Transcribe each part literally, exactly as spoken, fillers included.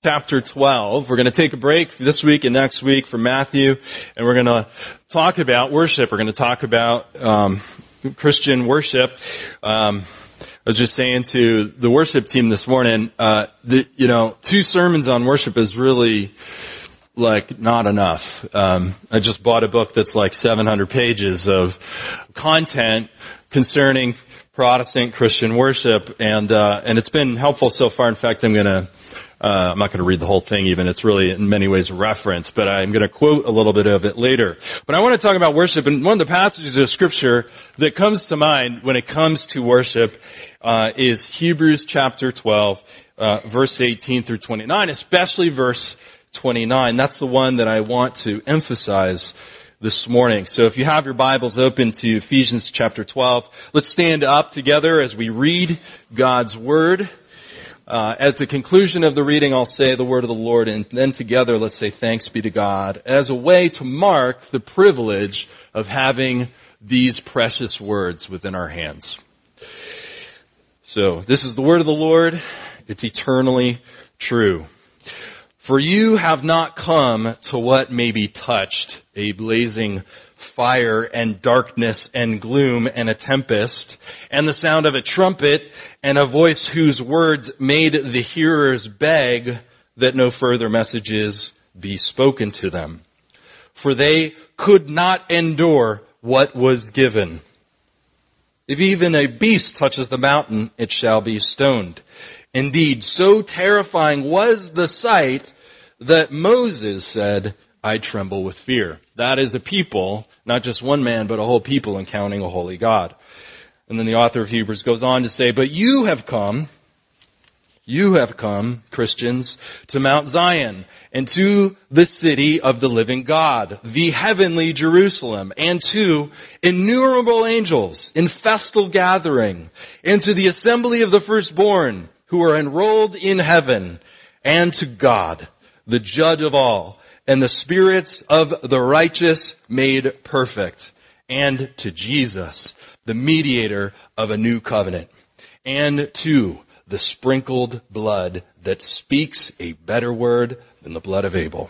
chapter twelve. We're going to take a break this week and next week from Matthew, and we're going to talk about worship. We're going to talk about um, Christian worship. Um, I was just saying to the worship team this morning, uh, that, you know, two sermons on worship is really like not enough. Um, I just bought a book that's like seven hundred pages of content concerning Protestant Christian worship, and uh, and it's been helpful so far. In fact, I'm going to Uh, I'm not going to read the whole thing even. It's really in many ways a reference, but I'm going to quote a little bit of it later. But I want to talk about worship, and one of the passages of Scripture that comes to mind when it comes to worship uh, is Hebrews chapter twelve, uh, verse eighteen through twenty-nine, especially verse twenty-nine. That's the one that I want to emphasize this morning. So if you have your Bibles open to Ephesians chapter twelve, let's stand up together as we read God's Word. Uh, at the conclusion of the reading, I'll say the word of the Lord, and then together let's say thanks be to God as a way to mark the privilege of having these precious words within our hands. So, this is the word of the Lord. It's eternally true. For you have not come to what may be touched, a blazing fire and darkness and gloom and a tempest, and the sound of a trumpet and a voice whose words made the hearers beg that no further messages be spoken to them. For they could not endure what was given. If even a beast touches the mountain, it shall be stoned. Indeed, so terrifying was the sight that Moses said, I tremble with fear. That is a people, not just one man, but a whole people encountering a holy God. And then the author of Hebrews goes on to say, but you have come, you have come, Christians, to Mount Zion and to the city of the living God, the heavenly Jerusalem, and to innumerable angels in festal gathering, and to the assembly of the firstborn who are enrolled in heaven, and to God, the judge of all, and the spirits of the righteous made perfect, and to Jesus, the mediator of a new covenant, and to the sprinkled blood that speaks a better word than the blood of Abel.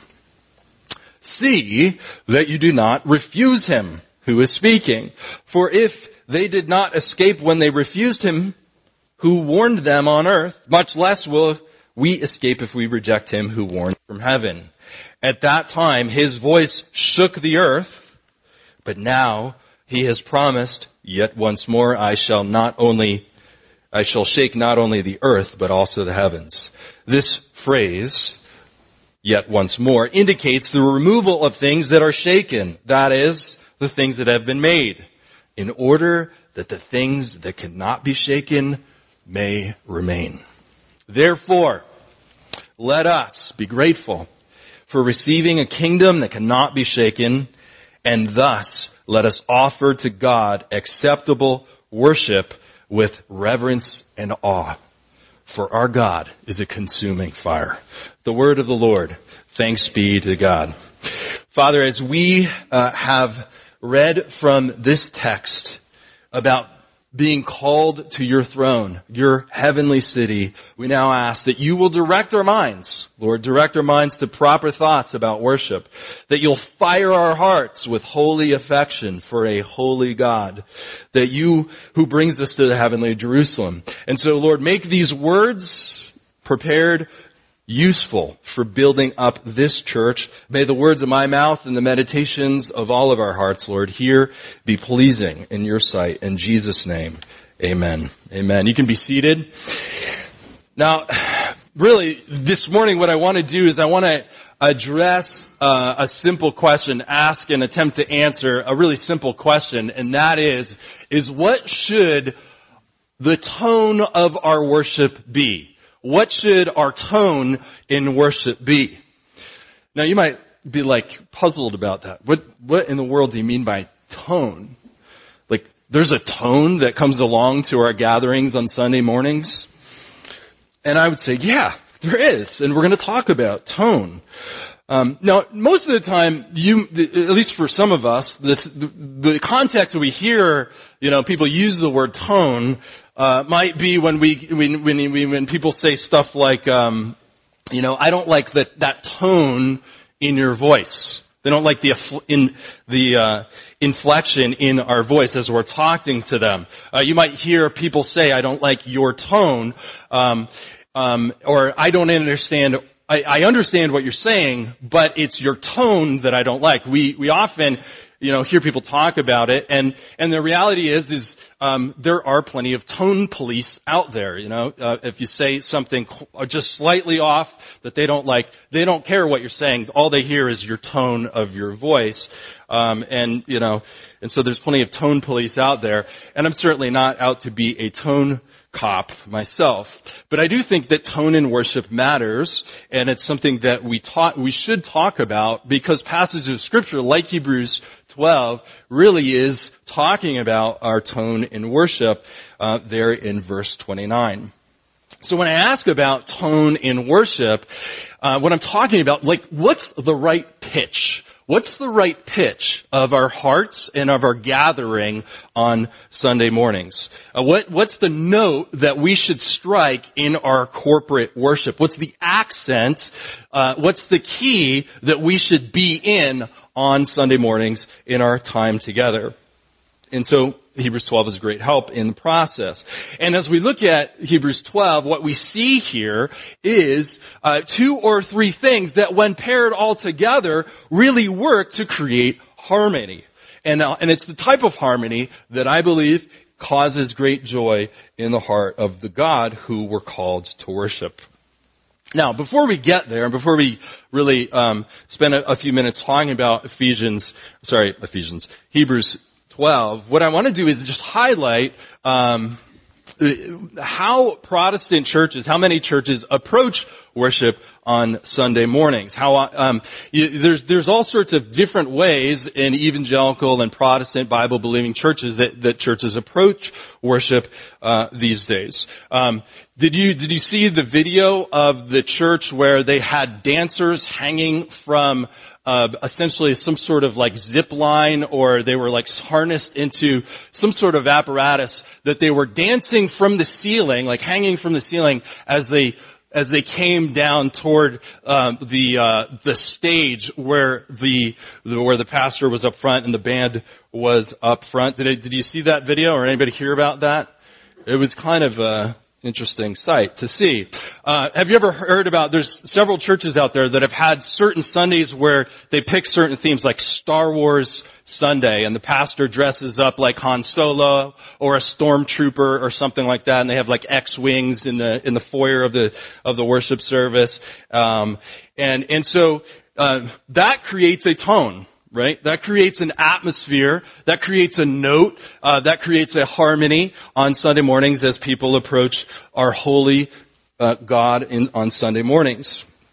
See that you do not refuse him who is speaking, for if they did not escape when they refused him who warned them on earth, much less will we escape if we reject him who warned from heaven. At that time, his voice shook the earth, but now he has promised, yet once more I shall not only, I shall shake not only the earth, but also the heavens. This phrase, yet once more, indicates the removal of things that are shaken, that is, the things that have been made, in order that the things that cannot be shaken may remain. Therefore, let us be grateful for receiving a kingdom that cannot be shaken, and thus let us offer to God acceptable worship with reverence and awe. For our God is a consuming fire. The word of the Lord. Thanks be to God. Father, as we uh, have read from this text about being called to your throne, your heavenly city, we now ask that you will direct our minds, Lord, direct our minds to proper thoughts about worship, that you'll fire our hearts with holy affection for a holy God, that you who brings us to the heavenly Jerusalem. And so, Lord, make these words prepared useful for building up this church. May the words of my mouth and the meditations of all of our hearts, Lord, here be pleasing in your sight. In Jesus' name, amen. Amen. You can be seated. Now, really, this morning what I want to do is I want to address uh, a simple question, ask and attempt to answer a really simple question, and that is, is what should the tone of our worship be? What should our tone in worship be? Now, you might be like puzzled about that. What what in the world do you mean by tone? Like, there's a tone that comes along to our gatherings on Sunday mornings? And I would say, yeah, there is. And we're going to talk about tone. Um, now, most of the time, you, at least for some of us, the, the, the context we hear, you know, people use the word tone, uh, might be when we, when, when, when people say stuff like, um, You know, I don't like that, that tone in your voice. They don't like the in the uh, inflection in our voice as we're talking to them. Uh, you might hear people say, "I don't like your tone," um, um, or "I don't understand." I, I understand what you're saying, but it's your tone that I don't like. We we often, you know, hear people talk about it, and and the reality is is. Um, there are plenty of tone police out there, you know. Uh, if you say something just slightly off that they don't like, they don't care what you're saying. All they hear is your tone of your voice. Um, and, you know, and so there's plenty of tone police out there. And I'm certainly not out to be a tone cop myself. But I do think that tone in worship matters, and it's something that we talk, we should talk about, because passages of Scripture like Hebrews twelve really is talking about our tone in worship uh, there in verse twenty-nine. So when I ask about tone in worship, uh, what I'm talking about, like, what's the right pitch? What's the right pitch of our hearts and of our gathering on Sunday mornings? Uh, what, what's the note that we should strike in our corporate worship? What's the accent? Uh, what's the key that we should be in on Sunday mornings in our time together? And so Hebrews twelve is a great help in the process. And as we look at Hebrews twelve, what we see here is uh, two or three things that, when paired all together, really work to create harmony. And, uh, and it's the type of harmony that I believe causes great joy in the heart of the God who we're called to worship. Now, before we get there, and before we really um, spend a, a few minutes talking about Ephesians, sorry, Ephesians, Hebrews twelve, what I want to do is just highlight um, how Protestant churches, how many churches approach worship on Sunday mornings. How um, you, there's there's all sorts of different ways in evangelical and Protestant Bible-believing churches that, that churches approach worship uh, these days. Um, did you did you see the video of the church where they had dancers hanging from Uh, essentially some sort of like zip line, or they were like harnessed into some sort of apparatus that they were dancing from the ceiling, like hanging from the ceiling as they as they came down toward um, the uh, the stage where the, the where the pastor was up front and the band was up front. Did it, did you see that video, or anybody hear about that? It was kind of a interesting sight to see. Uh, have you ever heard about, there's several churches out there that have had certain Sundays where they pick certain themes, like Star Wars Sunday, and the pastor dresses up like Han Solo or a stormtrooper or something like that, and they have like X-wings in the in the foyer of the of the worship service. Um, and and so uh, that creates a tone. Right? That creates an atmosphere, that creates a note, uh, that creates a harmony on Sunday mornings as people approach our holy uh, God in, on Sunday mornings.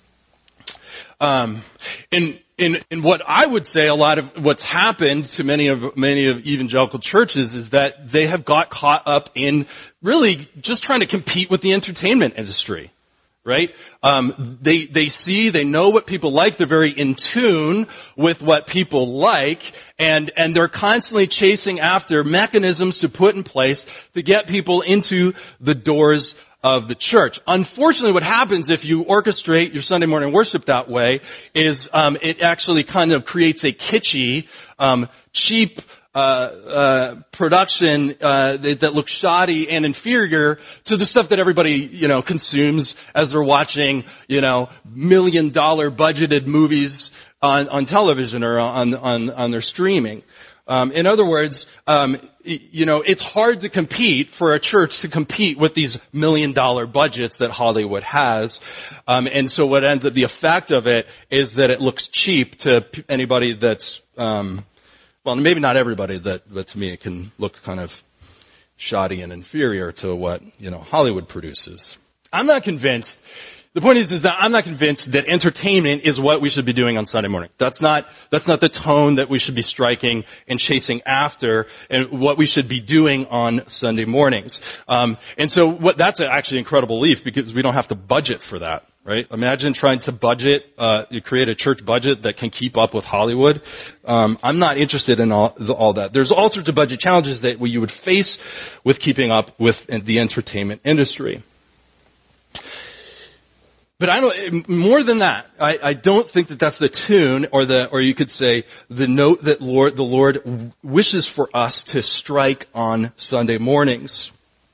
Um, in, in, in what I would say, a lot of what's happened to many of many of evangelical churches is that they have got caught up in really just trying to compete with the entertainment industry. Right? Um, they, they see, they know what people like, they're very in tune with what people like, and, and they're constantly chasing after mechanisms to put in place to get people into the doors of the church. Unfortunately, what happens if you orchestrate your Sunday morning worship that way is, um, it actually kind of creates a kitschy, um, cheap, Uh, uh, production uh, that, that looks shoddy and inferior to the stuff that everybody, you know, consumes as they're watching, you know, million dollar budgeted movies on, on television or on on on their streaming. Um, in other words, um, you know, it's hard to compete for a church to compete with these million dollar budgets that Hollywood has. Um, and so what ends up, the effect of it is that it looks cheap to anybody that's um, Well, maybe not everybody, that, but to me it can look kind of shoddy and inferior to what, you know, Hollywood produces. I'm not convinced. The point is, is that I'm not convinced that entertainment is what we should be doing on Sunday morning. That's not, that's not the tone that we should be striking and chasing after, and what we should be doing on Sunday mornings. Um, and so what, that's actually an incredible leap, because we don't have to budget for that. Right? Imagine trying to budget, uh, you create a church budget that can keep up with Hollywood. Um, I'm not interested in all, all that. There's all sorts of budget challenges that you would face with keeping up with the entertainment industry. But I don't, more than that, I, I don't think that that's the tune, or the, or you could say the note that Lord, the Lord wishes for us to strike on Sunday mornings.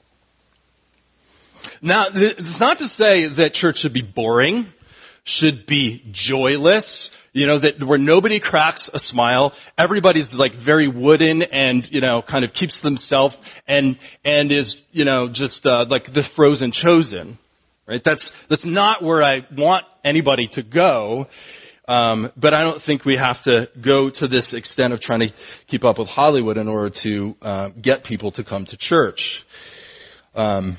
Now, it's not to say that church should be boring, should be joyless, you know, that where nobody cracks a smile, everybody's like very wooden and, you know, kind of keeps themselves and, and is, you know, just uh, like the frozen chosen. Right? That's that's not where I want anybody to go, um, but I don't think we have to go to this extent of trying to keep up with Hollywood in order to uh, get people to come to church. Um,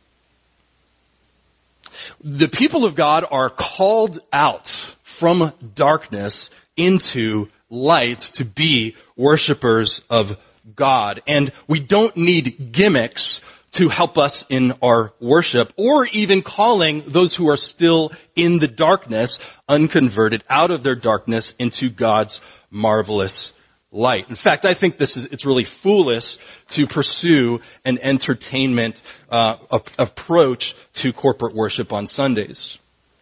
the people of God are called out from darkness into light to be worshipers of God, and we don't need gimmicks to help us in our worship, or even calling those who are still in the darkness, unconverted, out of their darkness into God's marvelous light. In fact, I think this is, it's really foolish to pursue an entertainment uh, approach to corporate worship on Sundays.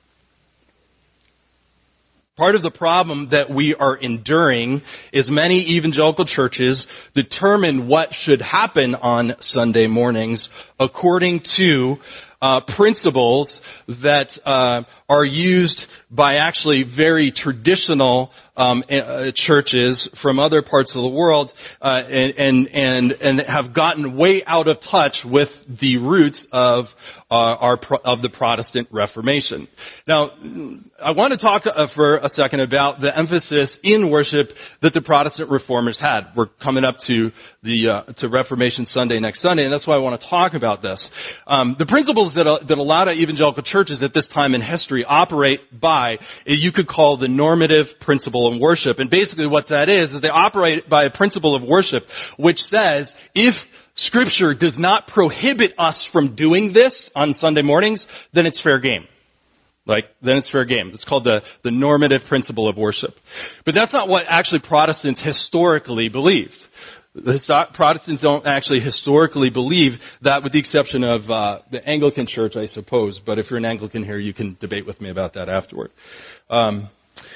Part of the problem that we are enduring is many evangelical churches determine what should happen on Sunday mornings according to uh, principles that uh, are used by actually very traditional um, uh, churches from other parts of the world, uh, and, and and and have gotten way out of touch with the roots of uh, our of the Protestant Reformation. Now, I want to talk uh, for a second about the emphasis in worship that the Protestant Reformers had. We're coming up to the uh, to Reformation Sunday next Sunday, and that's why I want to talk about this. Um, the principles that a, that a lot of evangelical churches at this time in history operate by, you could call the normative principle of worship. And basically what that is, is they operate by a principle of worship which says, if Scripture does not prohibit us from doing this on Sunday mornings, then it's fair game. Like, then it's fair game. It's called the, the normative principle of worship. But that's not what actually Protestants historically believed. The Protestants don't actually historically believe that, with the exception of uh, the Anglican Church, I suppose. But if you're an Anglican here, you can debate with me about that afterward. Um,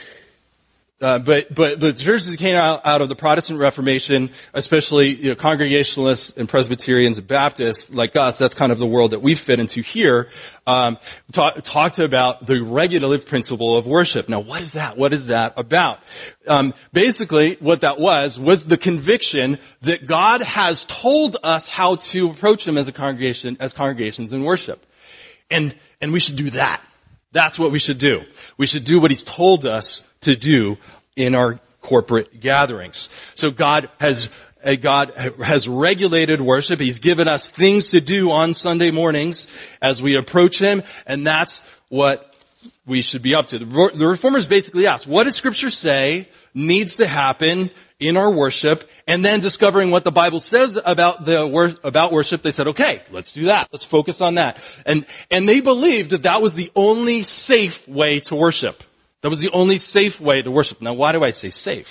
uh, but but the churches that came out, out of the Protestant Reformation, especially you know, Congregationalists and Presbyterians and Baptists like us, that's kind of the world that we fit into here, um, talk, talked about the regulative principle of worship. Now, what is that? What is that about? Um, basically, what that was, was the conviction that God has told us how to approach Him as a congregation, as congregations in worship. And, and we should do that. That's what we should do. We should do what He's told us to do in our corporate gatherings. So God has uh, God has regulated worship. He's given us things to do on Sunday mornings as we approach Him, and that's what we should be up to. The, the Reformers basically asked, what does Scripture say needs to happen in our worship? And then discovering what the Bible says about the wor- about worship, they said, okay, let's do that. Let's focus on that. And and they believed that that was the only safe way to worship. That was the only safe way to worship. Now, why do I say safe?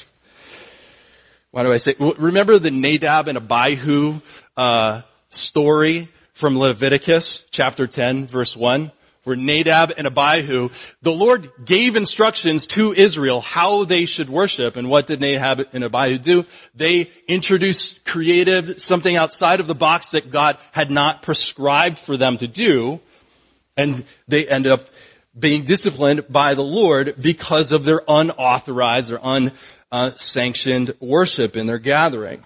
Why do I say? Well, remember the Nadab and Abihu uh, story from Leviticus chapter ten, verse one? Where Nadab and Abihu, the Lord gave instructions to Israel how they should worship. And what did Nadab and Abihu do? They introduced creative, something outside of the box that God had not prescribed for them to do. And they ended up being disciplined by the Lord because of their unauthorized or unsanctioned worship in their gathering.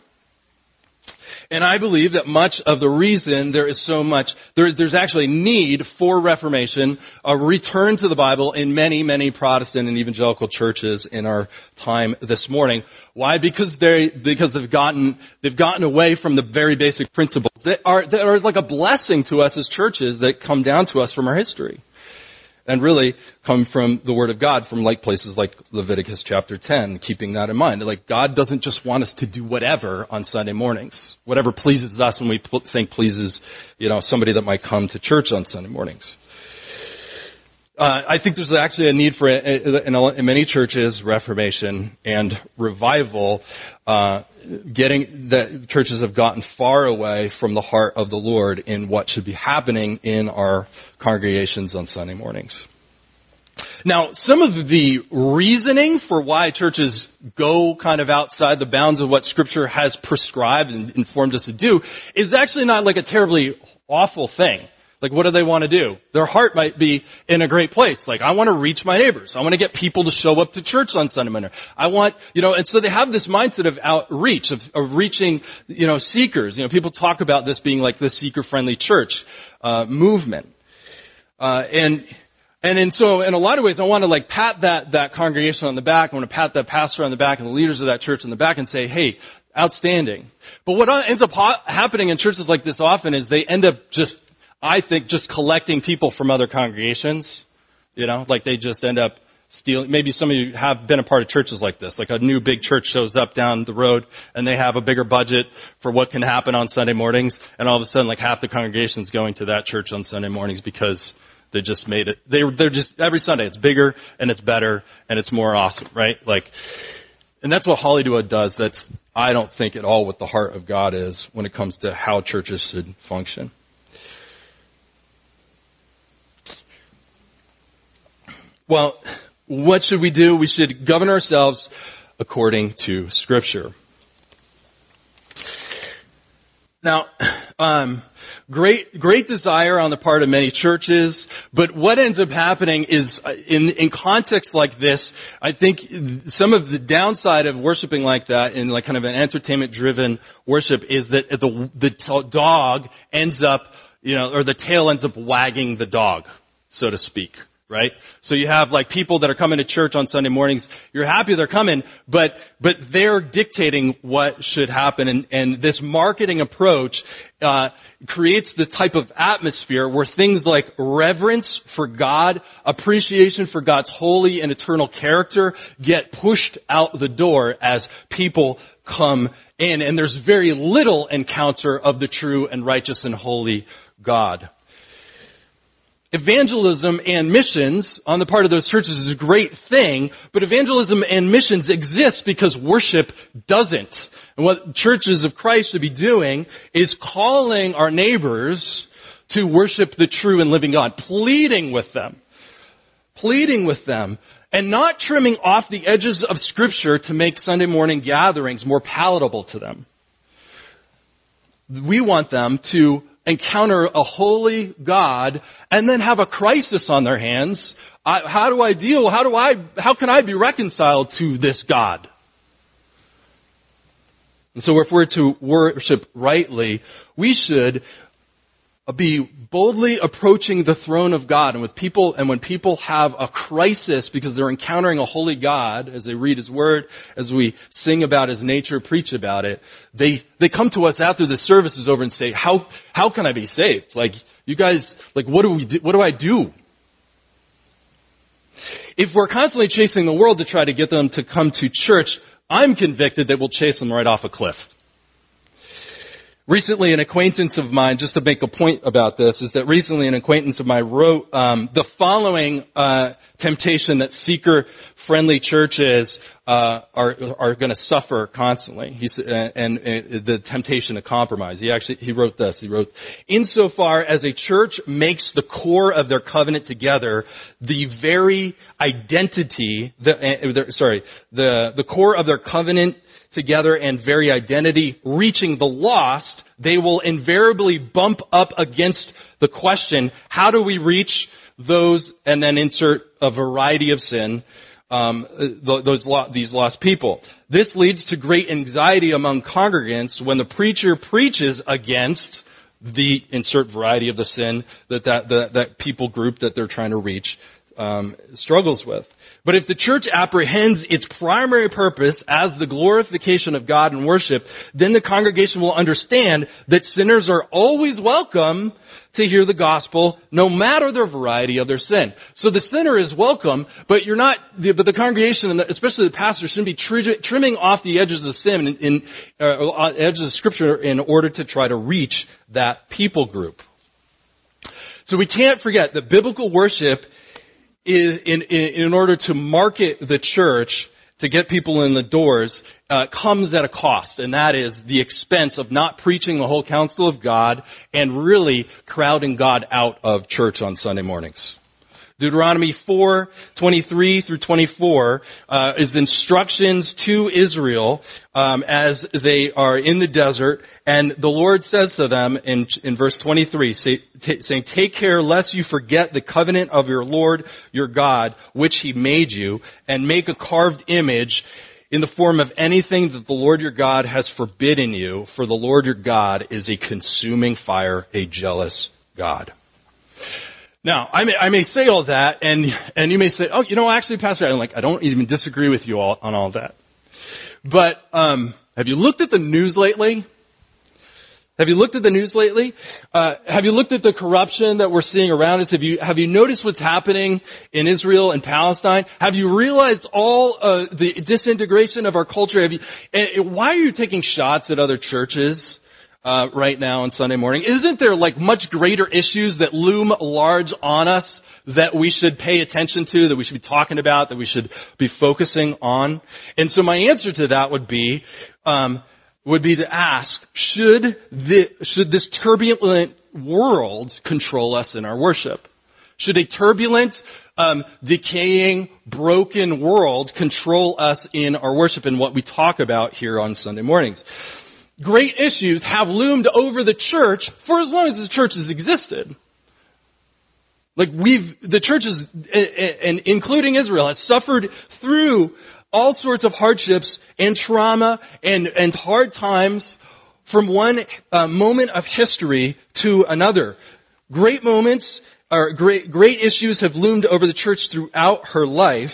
And I believe that much of the reason there is so much, there, there's actually need for Reformation, a return to the Bible in many, many Protestant and evangelical churches in our time this morning. Why? Because they, because they've gotten, they've gotten away from the very basic principles that are, that are like a blessing to us as churches that come down to us from our history. And really come from the Word of God, from like places like Leviticus chapter ten, keeping that in mind. Like, God doesn't just want us to do whatever on Sunday mornings. Whatever pleases us and we think pleases, you know, somebody that might come to church on Sunday mornings. Uh, I think there's actually a need for, in, in many churches, reformation and revival, uh, getting that churches have gotten far away from the heart of the Lord in what should be happening in our congregations on Sunday mornings. Now, some of the reasoning for why churches go kind of outside the bounds of what Scripture has prescribed and informed us to do is actually not like a terribly awful thing. Like, what do they want to do? Their heart might be in a great place. Like, I want to reach my neighbors. I want to get people to show up to church on Sunday morning. I want, you know, and so they have this mindset of outreach, of, of reaching, you know, seekers. You know, people talk about this being like the seeker-friendly church uh, movement. Uh, and, and, and so in a lot of ways, I want to like pat that, that congregation on the back. I want to pat that pastor on the back and the leaders of that church on the back and say, hey, outstanding. But what ends up ha- happening in churches like this often is they end up just, I think, just collecting people from other congregations. You know, like they just end up stealing. Maybe some of you have been a part of churches like this. Like a new big church shows up down the road and they have a bigger budget for what can happen on Sunday mornings. And all of a sudden, like half the congregation's going to that church on Sunday mornings because they just made it. They, they're just, every Sunday it's bigger and it's better and it's more awesome, right? Like, and that's what Hollywood does. That's, I don't think at all what the heart of God is when it comes to how churches should function. Well, what should we do? We should govern ourselves according to Scripture. Now, um, great, great desire on the part of many churches, but what ends up happening is, in, in context like this, I think some of the downside of worshiping like that, in like kind of an entertainment-driven worship, is that the the dog ends up, you know, or the tail ends up wagging the dog, so to speak. Right? So you have like people that are coming to church on Sunday mornings. You're happy they're coming, but, but they're dictating what should happen. And, and this marketing approach, uh, creates the type of atmosphere where things like reverence for God, appreciation for God's holy and eternal character get pushed out the door as people come in. And there's very little encounter of the true and righteous and holy God. Evangelism and missions on the part of those churches is a great thing, but evangelism and missions exist because worship doesn't. And what churches of Christ should be doing is calling our neighbors to worship the true and living God, pleading with them, pleading with them, and not trimming off the edges of Scripture to make Sunday morning gatherings more palatable to them. We want them to encounter a holy God and then have a crisis on their hands. I, how do I deal? How do I, how can I be reconciled to this God? And so if we're to worship rightly, we should be boldly approaching the throne of God. And with people, and when people have a crisis because they're encountering a holy God, as they read His Word, as we sing about His nature, preach about it, they, they come to us after the service is over and say, how, how can I be saved? Like, you guys, like, what do we do? What do I do? If we're constantly chasing the world to try to get them to come to church, I'm convicted that we'll chase them right off a cliff. Recently, an acquaintance of mine, just to make a point about this, is that recently an acquaintance of mine wrote um, the following uh, temptation that seeker-friendly churches uh, are are going to suffer constantly. He's, uh, and, and the temptation to compromise. He actually he wrote this. He wrote, "Insofar as a church makes the core of their covenant together the very identity, the uh, the, sorry, the the core of their covenant." together and very identity, reaching the lost, they will invariably bump up against the question, how do we reach those, and then insert a variety of sin, um, those these lost people. This leads to great anxiety among congregants when the preacher preaches against the insert variety of the sin that that, that, that people group that they're trying to reach um, struggles with. But if the church apprehends its primary purpose as the glorification of God and worship, then the congregation will understand that sinners are always welcome to hear the gospel, no matter the variety of their sin. So the sinner is welcome, but you're not. But the congregation, and especially the pastor, shouldn't be tr- trimming off the edges of sin, in, in uh, edges of Scripture, in order to try to reach that people group. So we can't forget that biblical worship, In, in, in order to market the church, to get people in the doors, uh, comes at a cost. And that is the expense of not preaching the whole counsel of God and really crowding God out of church on Sunday mornings. Deuteronomy four twenty-three through twenty-four uh, is instructions to Israel um, as they are in the desert, and the Lord says to them in, in verse twenty-three, say, t- saying, "Take care lest you forget the covenant of your Lord your God, which He made you, and make a carved image in the form of anything that the Lord your God has forbidden you, for the Lord your God is a consuming fire, a jealous God." Now, I may, I may say all that, and and you may say, "Oh, you know, actually, Pastor, I'm like, I don't even disagree with you all on all that." But um, have you looked at the news lately? Have you looked at the news lately? Uh, have you looked at the corruption that we're seeing around us? Have you have you noticed what's happening in Israel and Palestine? Have you realized all uh, the disintegration of our culture? Have you? And why are you taking shots at other churches uh, right now on Sunday morning? Isn't there like much greater issues that loom large on us that we should pay attention to, that we should be talking about, that we should be focusing on? And so my answer to that would be. Um, would be to ask, should, the, should this turbulent world control us in our worship? Should a turbulent, um, decaying, broken world control us in our worship and what we talk about here on Sunday mornings? Great issues have loomed over the church for as long as the church has existed. Like we've, the church is, and including Israel, has suffered through all sorts of hardships and trauma and, and hard times from one uh, moment of history to another. Great moments, or great, great issues have loomed over the church throughout her life.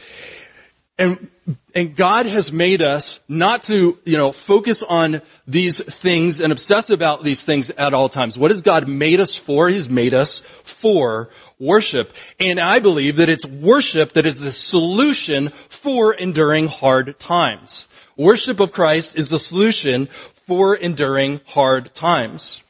And, and God has made us not to, you know, focus on these things and obsess about these things at all times. What has God made us for? He's made us for worship. And I believe that it's worship that is the solution for enduring hard times. Worship of Christ is the solution for enduring hard times.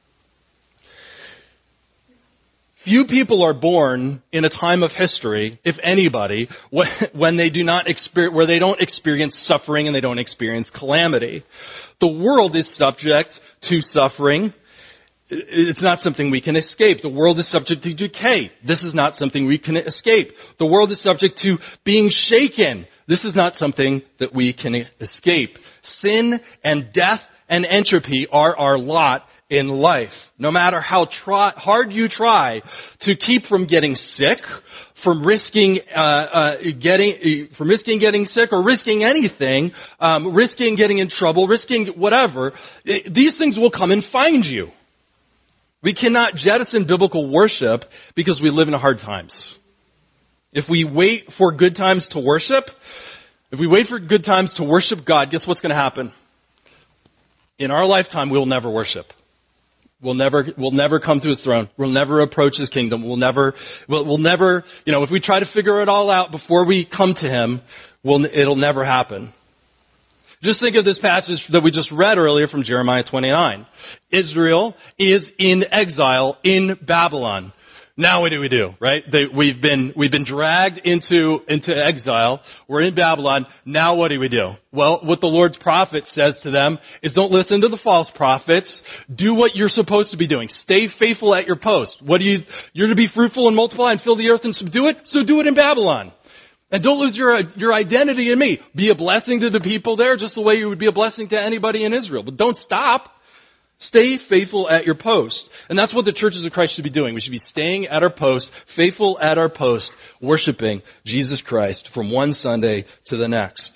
Few people are born in a time of history, if anybody, when they do not experience, where they don't experience suffering and they don't experience calamity. The world is subject to suffering. It's not something we can escape. The world is subject to decay. This is not something we can escape. The world is subject to being shaken. This is not something that we can escape. Sin and death and entropy are our lot in life. No matter how try, hard you try to keep from getting sick, from risking uh, uh, getting from risking getting sick or risking anything, um, risking getting in trouble, risking whatever, these things will come and find you. We cannot jettison biblical worship because we live in hard times. If we wait for good times to worship, if we wait for good times to worship God, guess what's going to happen? In our lifetime, we will never worship. We'll never, we'll never come to His throne. We'll never approach His kingdom. We'll never, we'll, we'll never, you know, if we try to figure it all out before we come to Him, we'll, it'll never happen. Just think of this passage that we just read earlier from Jeremiah twenty-nine. Israel is in exile in Babylon. Now what do we do, right? They, we've been, we've been dragged into, into exile. We're in Babylon. Now what do we do? Well, what the Lord's prophet says to them is don't listen to the false prophets. Do what you're supposed to be doing. Stay faithful at your post. What do you, you're to be fruitful and multiply and fill the earth and subdue it? So do it in Babylon. And don't lose your, your identity in me. Be a blessing to the people there just the way you would be a blessing to anybody in Israel. But don't stop. Stay faithful at your post. And that's what the churches of Christ should be doing. We should be staying at our post, faithful at our post, worshiping Jesus Christ from one Sunday to the next.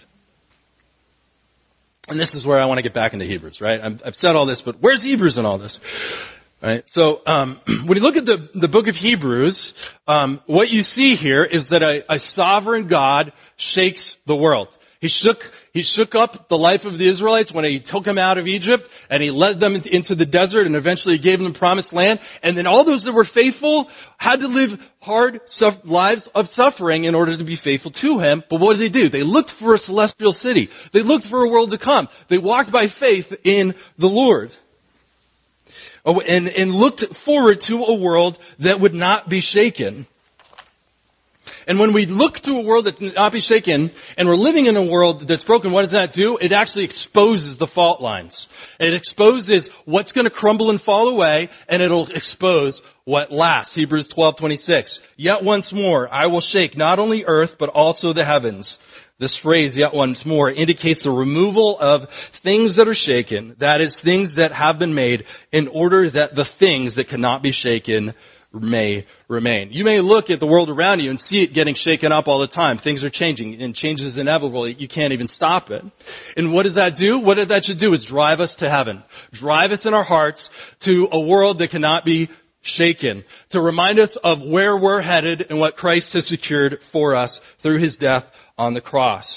And this is where I want to get back into Hebrews, right? I've said all this, but where's Hebrews in all this? Right? So um, when you look at the, the book of Hebrews, um, what you see here is that a, a sovereign God shakes the world. He shook, he shook up the life of the Israelites when He took them out of Egypt, and He led them into the desert, and eventually He gave them the promised land. And then all those that were faithful had to live hard lives of suffering in order to be faithful to Him. But what did they do? They looked for a celestial city. They looked for a world to come. They walked by faith in the Lord. Oh, and, and looked forward to a world that would not be shaken. And when we look to a world that cannot be shaken, and we're living in a world that's broken, what does that do? It actually exposes the fault lines. It exposes what's going to crumble and fall away, and it'll expose what lasts. Hebrews twelve twenty-six. Yet once more, I will shake not only earth, but also the heavens. This phrase, yet once more, indicates the removal of things that are shaken, that is, things that have been made, in order that the things that cannot be shaken may remain. You may look at the world around you and see it getting shaken up all the time. Things are changing, and change is inevitable. You can't even stop it. And what does that do? What that should do is drive us to heaven. Drive us in our hearts to a world that cannot be shaken. To remind us of where we're headed and what Christ has secured for us through His death on the cross.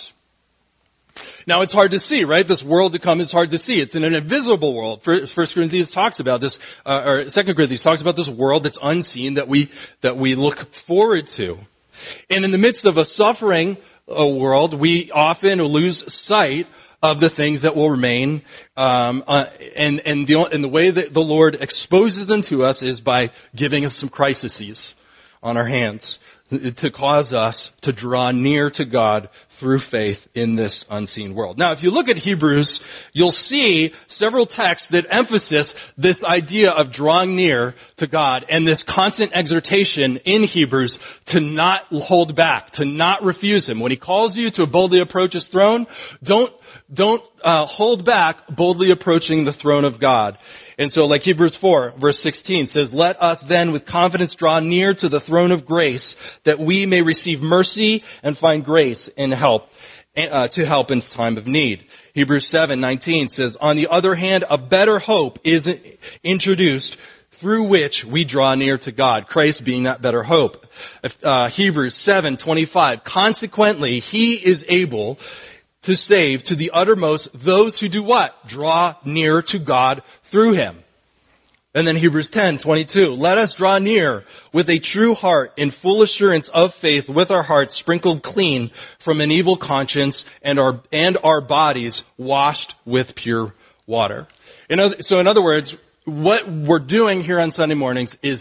Now, it's hard to see, right? This world to come is hard to see. It's in an invisible world. First Corinthians talks about this, uh, or Second Corinthians talks about this world that's unseen that we that we look forward to. And in the midst of a suffering uh, world, we often lose sight of the things that will remain. Um, uh, and and the and the way that the Lord exposes them to us is by giving us some crises on our hands, to cause us to draw near to God through faith in this unseen world. Now, if you look at Hebrews, you'll see several texts that emphasize this idea of drawing near to God and this constant exhortation in Hebrews to not hold back, to not refuse Him. When He calls you to boldly approach His throne, don't don't uh, hold back boldly approaching the throne of God. And so, like Hebrews four, verse sixteen says, let us then with confidence draw near to the throne of grace, that we may receive mercy and find grace and help, uh, to help in time of need. Hebrews seven nineteen says, on the other hand, a better hope is introduced, through which we draw near to God, Christ being that better hope. Uh, Hebrews seven twenty-five, consequently, He is able to save to the uttermost those who do what? Draw near to God through Him. And then Hebrews ten twenty-two, let us draw near with a true heart in full assurance of faith, with our hearts sprinkled clean from an evil conscience and our and our bodies washed with pure water. In other, so in other words, what we're doing here on Sunday mornings is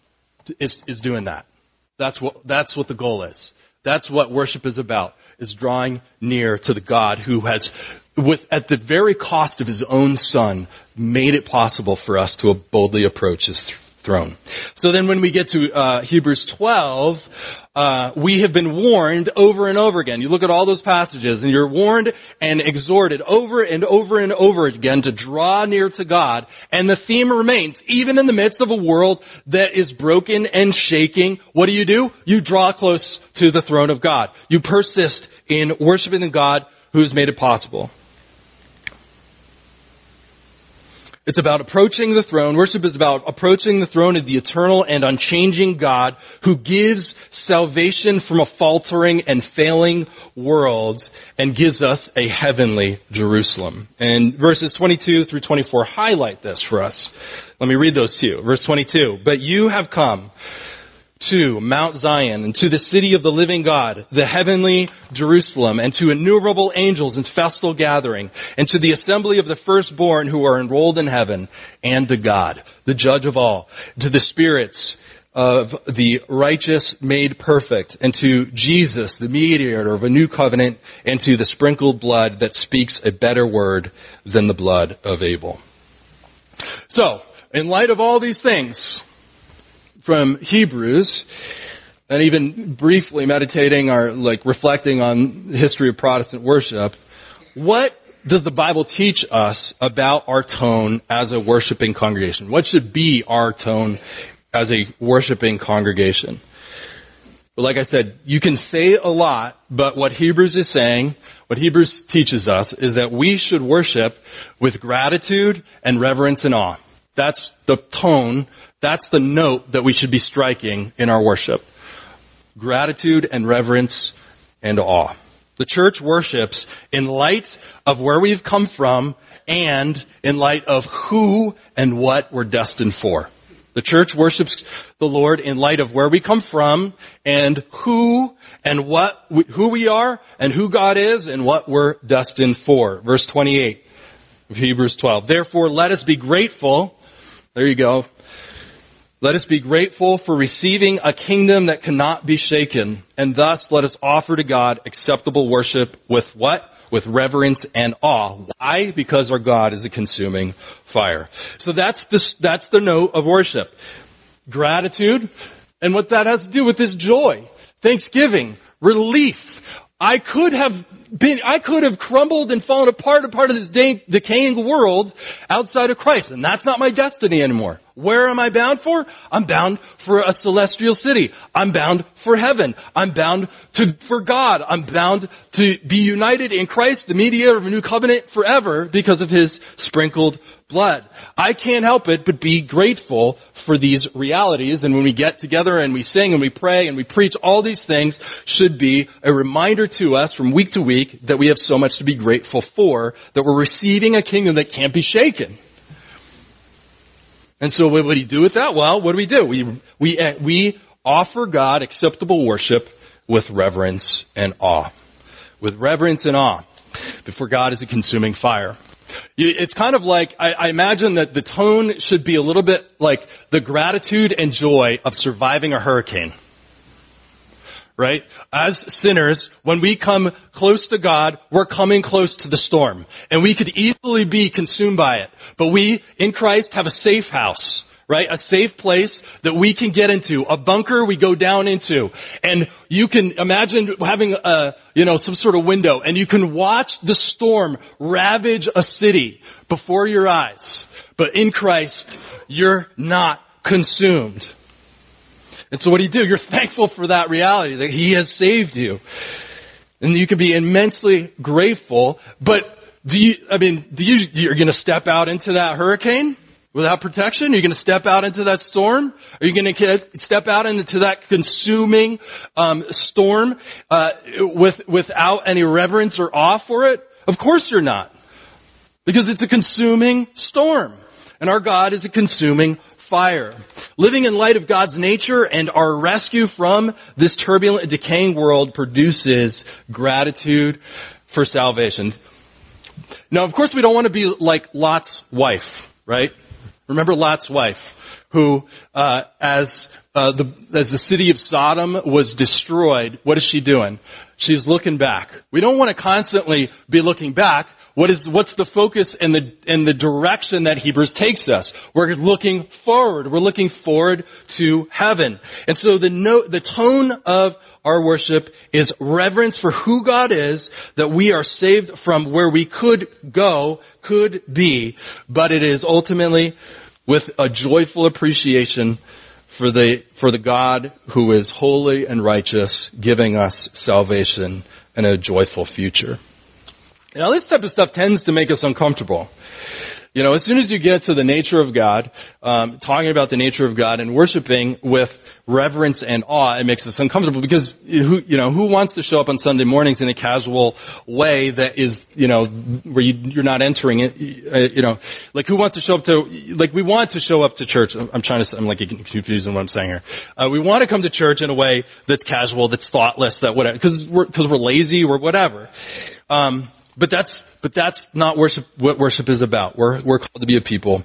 is is doing that. That's what that's what the goal is. That's what worship is about, is drawing near to the God who has, with at the very cost of His own Son, made it possible for us to boldly approach His th- throne. So then when we get to uh, Hebrews twelve, uh, we have been warned over and over again. You look at all those passages, and you're warned and exhorted over and over and over again to draw near to God. And the theme remains, even in the midst of a world that is broken and shaking, what do you do? You draw close to the throne of God. You persist in worshiping the God who has made it possible. It's about approaching the throne. Worship is about approaching the throne of the eternal and unchanging God who gives salvation from a faltering and failing world and gives us a heavenly Jerusalem. And verses twenty-two through twenty-four highlight this for us. Let me read those to you. Verse twenty-two, but you have come to Mount Zion and to the city of the living God, the heavenly Jerusalem, and to innumerable angels in festal gathering, and to the assembly of the firstborn who are enrolled in heaven, and to God, the judge of all, to the spirits of the righteous made perfect, and to Jesus, the mediator of a new covenant, and to the sprinkled blood that speaks a better word than the blood of Abel. So, in light of all these things from Hebrews, and even briefly meditating or like reflecting on the history of Protestant worship, what does the Bible teach us about our tone as a worshiping congregation? What should be our tone as a worshiping congregation? But like I said, you can say a lot, but what Hebrews is saying, what Hebrews teaches us, is that we should worship with gratitude and reverence and awe. That's the tone, that's the note that we should be striking in our worship. Gratitude and reverence and awe. The church worships in light of where we've come from and in light of who and what we're destined for. The church worships the Lord in light of where we come from and who and what we, who we are and who God is and what we're destined for. Verse twenty-eight of Hebrews twelve. Therefore, let us be grateful. There you go. Let us be grateful for receiving a kingdom that cannot be shaken, and thus let us offer to God acceptable worship with what? With reverence and awe. Why? Because our God is a consuming fire. So that's the, that's the note of worship. Gratitude, and what that has to do with is joy, thanksgiving, relief. I could have been, I could have crumbled and fallen apart, a part of this de- decaying world outside of Christ. And that's not my destiny anymore. Where am I bound for? I'm bound for a celestial city. I'm bound for heaven. I'm bound to, for God. I'm bound to be united in Christ, the mediator of a new covenant forever because of His sprinkled blood. I can't help it but be grateful for these realities. And when we get together and we sing and we pray and we preach, all these things should be a reminder to us from week to week that we have so much to be grateful for, that we're receiving a kingdom that can't be shaken. And so what do we do with that? Well, what do we do? We, we, we offer God acceptable worship with reverence and awe. With reverence and awe. Before God is a consuming fire. It's kind of like, I, I imagine that the tone should be a little bit like the gratitude and joy of surviving a hurricane. Right? As sinners, when we come close to God, we're coming close to the storm. And we could easily be consumed by it. But we, in Christ, have a safe house. Right? A safe place that we can get into. A bunker we go down into. And you can imagine having a, you know, some sort of window. And you can watch the storm ravage a city before your eyes. But in Christ, you're not consumed. And so what do you do? You're thankful for that reality, that He has saved you. And you can be immensely grateful. But do you, I mean, do you, you're going to step out into that hurricane without protection? Are you going to step out into that storm? Are you going to step out into that consuming um, storm uh, with, without any reverence or awe for it? Of course you're not. Because it's a consuming storm. And our God is a consuming fire. Living in light of God's nature and our rescue from this turbulent and decaying world produces gratitude for salvation. Now, of course, we don't want to be like Lot's wife, right? Remember Lot's wife, who, uh, as uh, the as the city of Sodom was destroyed, what is she doing? She's looking back. We don't want to constantly be looking back. What is what's the focus and the and the direction that Hebrews takes us? We're looking forward. We're looking forward to heaven. And so the note, the tone of our worship is reverence for who God is, that we are saved from where we could go, could be, but it is ultimately with a joyful appreciation for the for the God who is holy and righteous, giving us salvation and a joyful future. Now, this type of stuff tends to make us uncomfortable. You know, as soon as you get to the nature of God, um, talking about the nature of God and worshiping with reverence and awe, it makes us uncomfortable because, who, you know, who wants to show up on Sunday mornings in a casual way that is, you know, where you, you're not entering it, you know, like who wants to show up to, like we want to show up to church. I'm trying to, I'm like confused in what I'm saying here. Uh, we want to come to church in a way that's casual, that's thoughtless, that whatever, because we're, because we're lazy or whatever. Um, But that's but that's not worship. What worship is about. We're we're called to be a people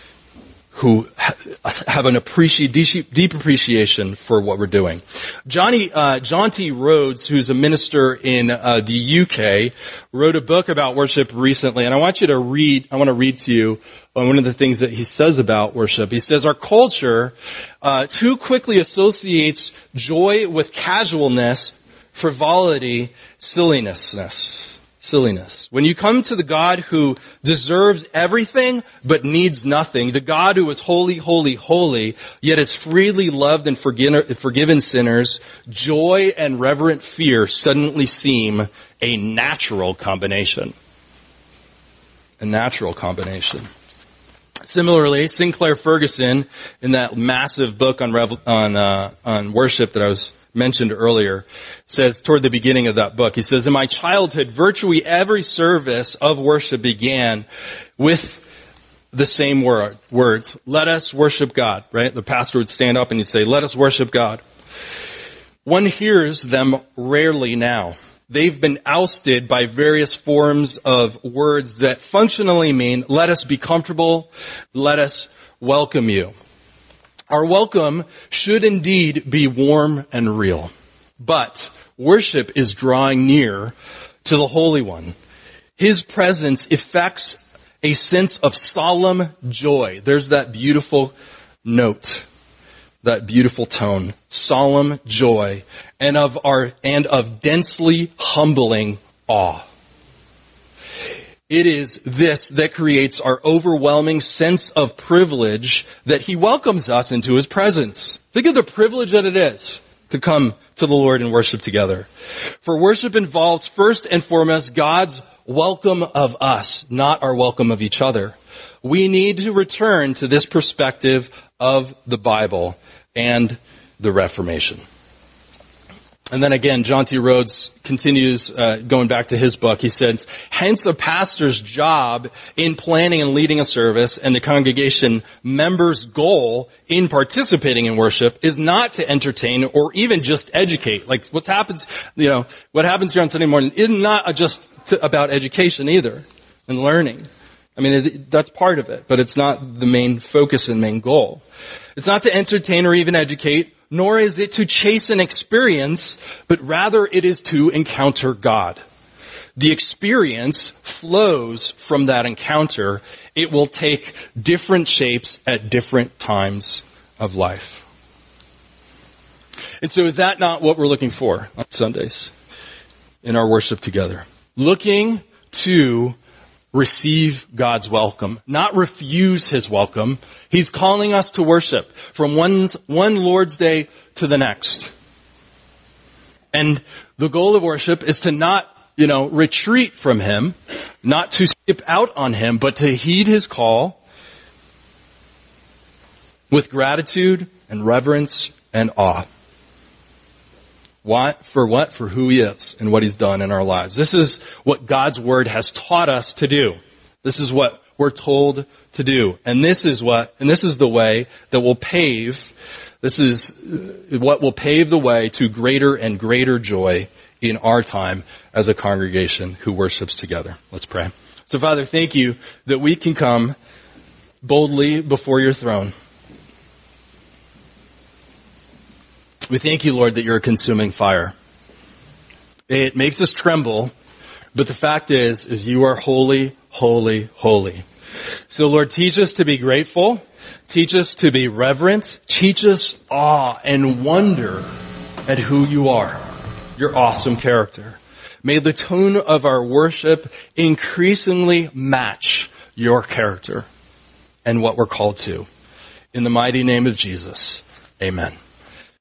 who ha- have an appreciate deep, deep appreciation for what we're doing. Johnny uh, John T. Rhodes, who's a minister in uh, the U K, wrote a book about worship recently, and I want you to read. I want to read to you one of the things that he says about worship. He says our culture uh, too quickly associates joy with casualness, frivolity, silliness. Silliness. When you come to the God who deserves everything but needs nothing, the God who is holy, holy, holy, yet has freely loved and forgiven sinners, joy and reverent fear suddenly seem a natural combination. A natural combination. Similarly, Sinclair Ferguson, in that massive book on on, uh, on worship that I was mentioned earlier, says toward the beginning of that book, he says, in my childhood, virtually every service of worship began with the same word, words. Let us worship God, right? The pastor would stand up and he'd say, let us worship God. One hears them rarely now. They've been ousted by various forms of words that functionally mean, let us be comfortable, let us welcome you. Our welcome should indeed be warm and real. But worship is drawing near to the Holy One. His presence effects a sense of solemn joy. There's that beautiful note, that beautiful tone, solemn joy, and of our and of densely humbling awe. It is this that creates our overwhelming sense of privilege that He welcomes us into His presence. Think of the privilege that it is to come to the Lord and worship together. For worship involves first and foremost God's welcome of us, not our welcome of each other. We need to return to this perspective of the Bible and the Reformation. And then again, John T. Rhodes continues, uh, going back to his book. He says, hence a pastor's job in planning and leading a service and the congregation member's goal in participating in worship is not to entertain or even just educate. Like what happens, you know, what happens here on Sunday morning is not just to, about education either and learning. I mean, it, that's part of it, but it's not the main focus and main goal. It's not to entertain or even educate, nor is it to chase an experience, but rather it is to encounter God. The experience flows from that encounter. It will take different shapes at different times of life. And so is that not what we're looking for on Sundays in our worship together? Looking to receive God's welcome, not refuse His welcome. He's calling us to worship from one, one Lord's Day to the next. And the goal of worship is to not, you know, retreat from Him, not to skip out on Him, but to heed His call with gratitude and reverence and awe. What? For what? For who He is and what He's done in our lives. This is what God's Word has taught us to do. This is what we're told to do. And this is what, and this is the way that will pave, this is what will pave the way to greater and greater joy in our time as a congregation who worships together. Let's pray. So Father, thank You that we can come boldly before Your throne. We thank You, Lord, that You're a consuming fire. It makes us tremble, but the fact is, is You are holy, holy, holy. So, Lord, teach us to be grateful. Teach us to be reverent. Teach us awe and wonder at who You are, Your awesome character. May the tone of our worship increasingly match Your character and what we're called to. In the mighty name of Jesus, amen.